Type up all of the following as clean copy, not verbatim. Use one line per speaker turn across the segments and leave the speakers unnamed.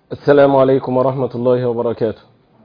السلام عليكم ورحمة الله وبركاته.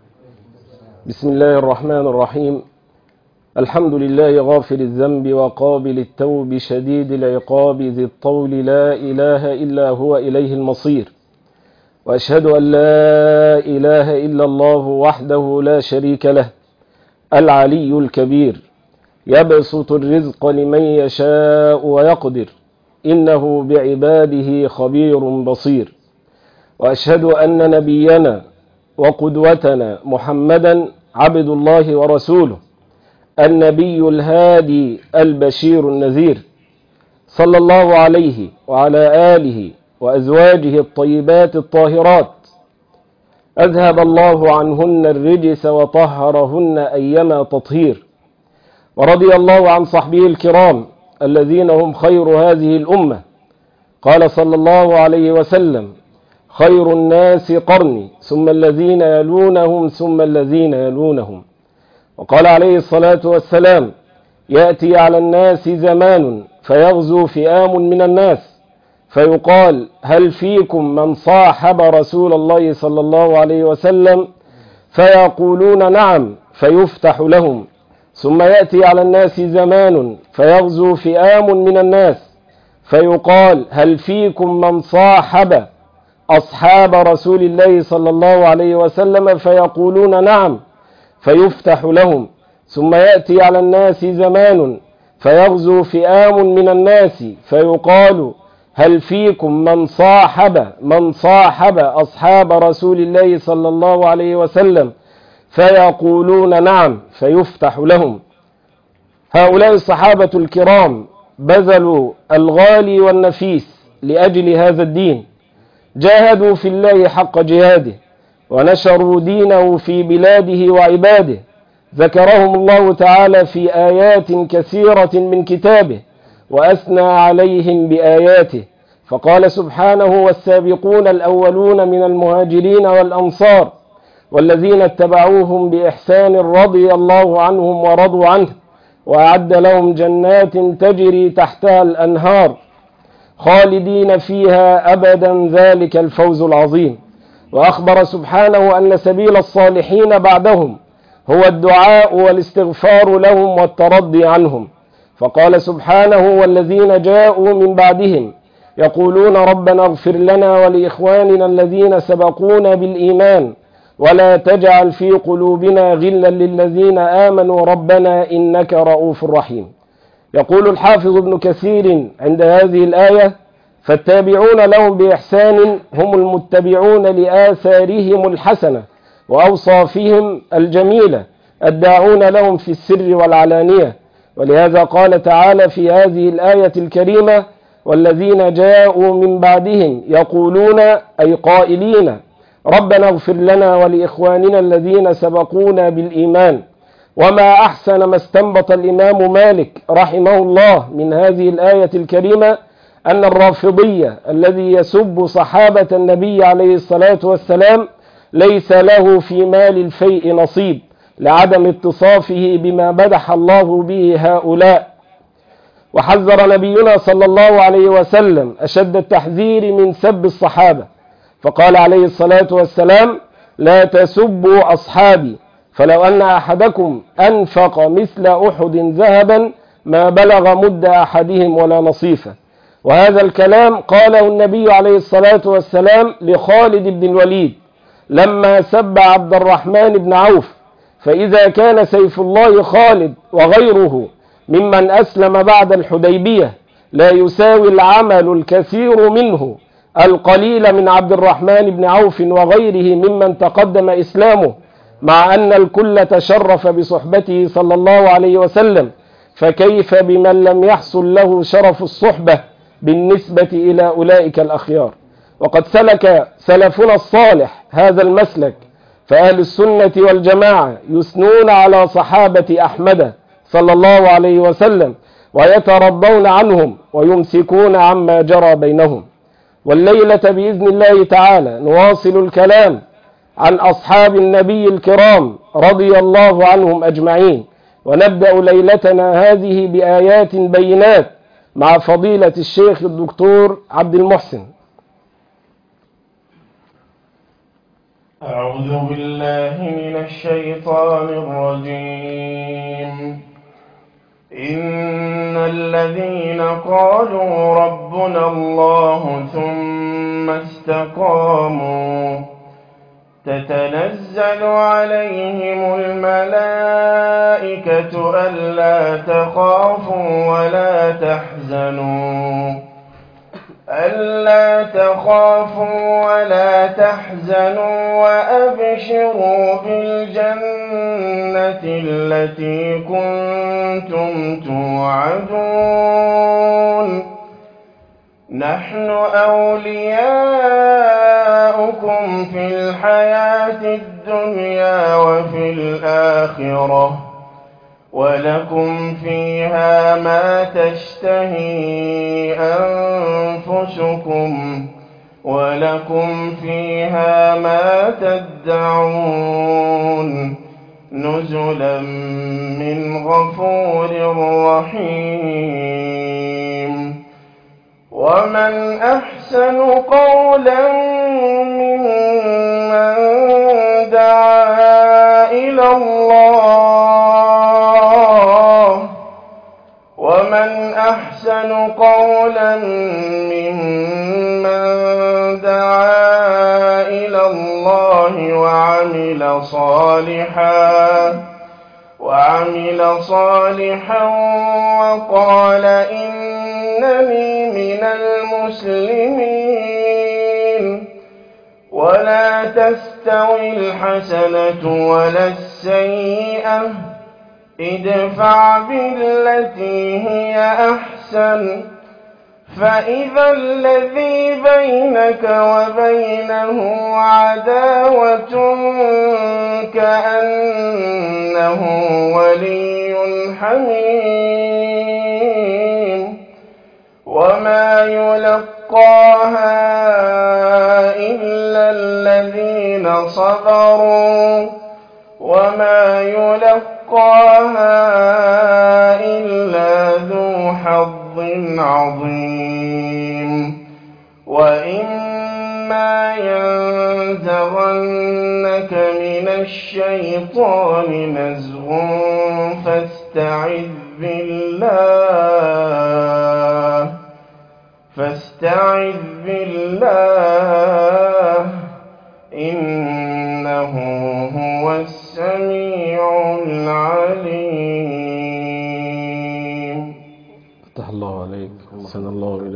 بسم الله الرحمن الرحيم. الحمد لله غافر الذنب وقابل التوب شديد العقاب ذي الطول لا إله إلا هو إليه المصير، وأشهد أن لا إله إلا الله وحده لا شريك له العلي الكبير، يبسط الرزق لمن يشاء ويقدر، إنه بعباده خبير بصير. وأشهد أن نبينا وقدوتنا محمدا عبد الله ورسوله، النبي الهادي البشير النذير، صلى الله عليه وعلى آله وأزواجه الطيبات الطاهرات، أذهب الله عنهن الرجس وطهرهن أيما تطهير. ورضي الله عن صحبه الكرام الذين هم خير هذه الأمة. قال صلى الله عليه وسلم: خير الناس قرني ثم الذين يلونهم ثم الذين يلونهم. وقال عليه الصلاة والسلام: يأتي على الناس زمان فيغزو فئام من الناس فيقال: هل فيكم من صاحب رسول الله صلى الله عليه وسلم؟ فيقولون: نعم، فيفتح لهم. ثم يأتي على الناس زمان فيغزو فئام من الناس فيقال: هل فيكم من صاحب أصحاب رسول الله صلى الله عليه وسلم؟ فيقولون: نعم، فيفتح لهم. ثم يأتي على الناس زمان فيغزو فئام من الناس فيقال: هل فيكم من صاحب أصحاب رسول الله صلى الله عليه وسلم؟ فيقولون: نعم، فيفتح لهم. هؤلاء الصحابة الكرام بذلوا الغالي والنفيس لأجل هذا الدين، جاهدوا في الله حق جهاده، ونشروا دينه في بلاده وعباده. ذكرهم الله تعالى في آيات كثيرة من كتابه، وأثنى عليهم بآياته، فقال سبحانه: والسابقون الأولون من المهاجرين والأنصار والذين اتبعوهم بإحسان رضي الله عنهم ورضوا عنه، وأعد لهم جنات تجري تحتها الأنهار خالدين فيها أبدا، ذلك الفوز العظيم. وأخبر سبحانه أن سبيل الصالحين بعدهم هو الدعاء والاستغفار لهم والترضي عنهم، فقال سبحانه: والذين جاءوا من بعدهم يقولون ربنا اغفر لنا ولإخواننا الذين سبقونا بالإيمان ولا تجعل في قلوبنا غلا للذين آمنوا ربنا إنك رؤوف رحيم. يقول الحافظ ابن كثير عند هذه الآية: فالتابعون لهم بإحسان هم المتبعون لآثارهم الحسنة وأوصافهم الجميلة، الداعون لهم في السر والعلانية. ولهذا قال تعالى في هذه الآية الكريمة: والذين جاءوا من بعدهم يقولون، أي قائلين: ربنا اغفر لنا ولإخواننا الذين سبقونا بالإيمان. وما أحسن ما استنبط الإمام مالك رحمه الله من هذه الآية الكريمة أن الرافضية الذي يسب صحابة النبي عليه الصلاة والسلام ليس له في مال الفيء نصيب، لعدم اتصافه بما مدح الله به هؤلاء. وحذر نبينا صلى الله عليه وسلم أشد التحذير من سب الصحابة، فقال عليه الصلاة والسلام: لا تسبوا أصحابي، فلو أن أحدكم أنفق مثل أحد ذهبا ما بلغ مد أحدهم ولا نصيفه. وهذا الكلام قاله النبي عليه الصلاة والسلام لخالد بن الوليد لما سب عبد الرحمن بن عوف. فإذا كان سيف الله خالد وغيره ممن أسلم بعد الحديبية لا يساوي العمل الكثير منه القليل من عبد الرحمن بن عوف وغيره ممن تقدم إسلامه، مع أن الكل تشرف بصحبته صلى الله عليه وسلم، فكيف بمن لم يحصل له شرف الصحبة بالنسبة إلى أولئك الأخيار؟ وقد سلك سلفنا الصالح هذا المسلك، فأهل السنة والجماعة يثنون على صحابة أحمد صلى الله عليه وسلم ويترضون عنهم ويمسكون عما جرى بينهم. والليلة بإذن الله تعالى نواصل الكلام عن أصحاب النبي الكرام رضي الله عنهم أجمعين، ونبدأ ليلتنا هذه بآيات بينات مع فضيلة الشيخ الدكتور عبد المحسن.
أعوذ بالله من الشيطان الرجيم. إن الذين قالوا ربنا الله ثم استقاموا تتنزل عليهم الملائكة ألا تخافوا ولا تحزنوا وأبشروا بالجنة التي كنتم توعدون. نحن أولياؤكم في الحياة الدنيا وفي الآخرة ولكم فيها ما تشتهي أنفسكم ولكم فيها ما تدعون نزلا من غفور رحيم. ومن أحسن قولا ممن دعا إلى الله ومن أحسن قولا ممن دعا إلى الله وعمل صالحا وقال إنني من المسلمين. ولا تستوي الحسنة ولا السيئة ادفع بالتي هي أحسن فإذا الذي بينك وبينه عداوة كأنه ولي حميم. وما يلقاها إلا الذين صبروا وما يلقاها إلا ذو حظ عظيم. وإما ينزغنك من الشيطان نزغ فاستعذ بالله إنه هو السميع العليم.
فتح الله عليك، أحسن الله إليك.